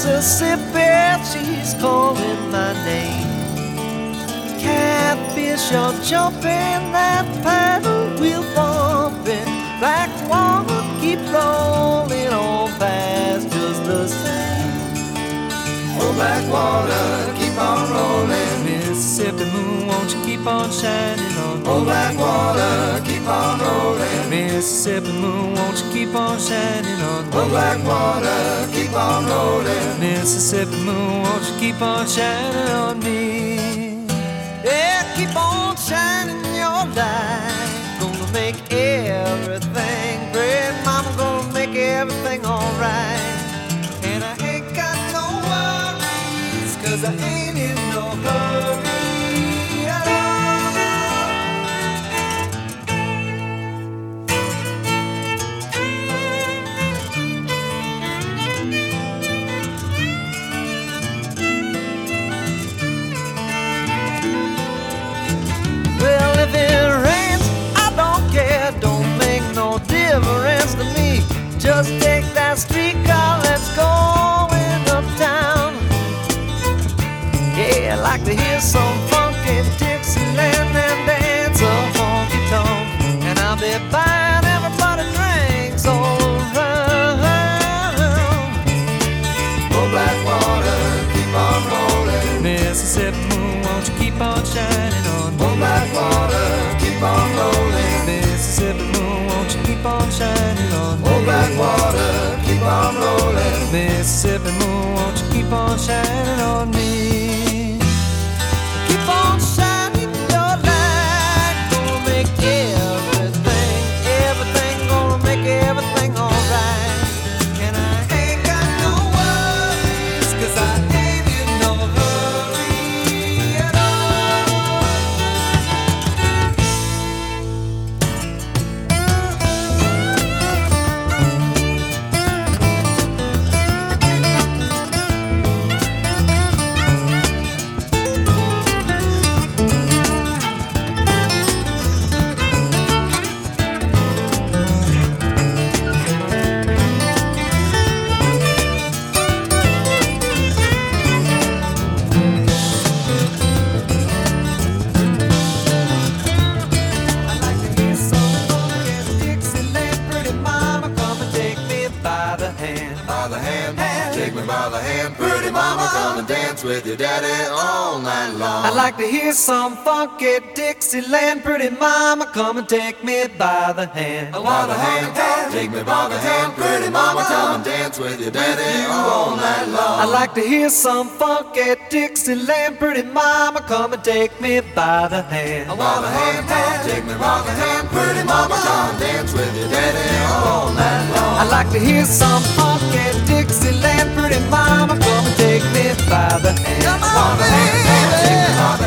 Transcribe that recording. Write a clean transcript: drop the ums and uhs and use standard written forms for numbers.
Mississippi, she's calling my name. Catfish are jumping, that paddle wheel bumping. Black water keep rolling on past just the same. Oh, black water, keep on rolling. Mississippi moon, won't you keep on shining on me? Oh, black water, keep on rolling. Mississippi moon, won't you keep on shining on me? Oh, black water, keep on rolling. Mississippi moon, won't you keep on shining on me? Yeah, keep on shining your light. Gonna make everything great. Mama gonna make everything alright. And I ain't got no worries, 'cause I ain't in no hurry at all. Well, if it rains, I don't care. Don't make no difference to me. Just take that streetcar, let's go in uptown. Yeah, I like to hear some funky Dixieland and dance a honky tonk. And I'll be buying everybody drinks all around. Oh, black water, keep on rolling. Mississippi moon, won't you keep on shining on me? Oh, black water, keep on rolling. Mississippi moon, won't you keep on shining on me? Oh, black water, keep on rolling. Mississippi moon, won't you keep on shining on me? Keep on shining your light. Gonna make everything, gonna make everything alright. And I ain't got no worries, 'cause I ain't in no hurry at all. I like to hear some funky Dixieland. Pretty mama, come and take me by the hand. By the hand, take me by the hand. Pretty mama, come and dance with your daddy all night long. I like to hear some funky Dixieland. Pretty mama, come and take me by the hand. By the hand, take me by the hand. Pretty mama, come and dance with your daddy all night long. I like to hear some funky Dixieland. Pretty mama, come and take me by the hand. By the hand, take me by the hand. Pretty mama, come and dance with your daddy all night long. I like to hear some funky Dixieland. Pretty mama, come and take me by the hand. By the hand, take me by the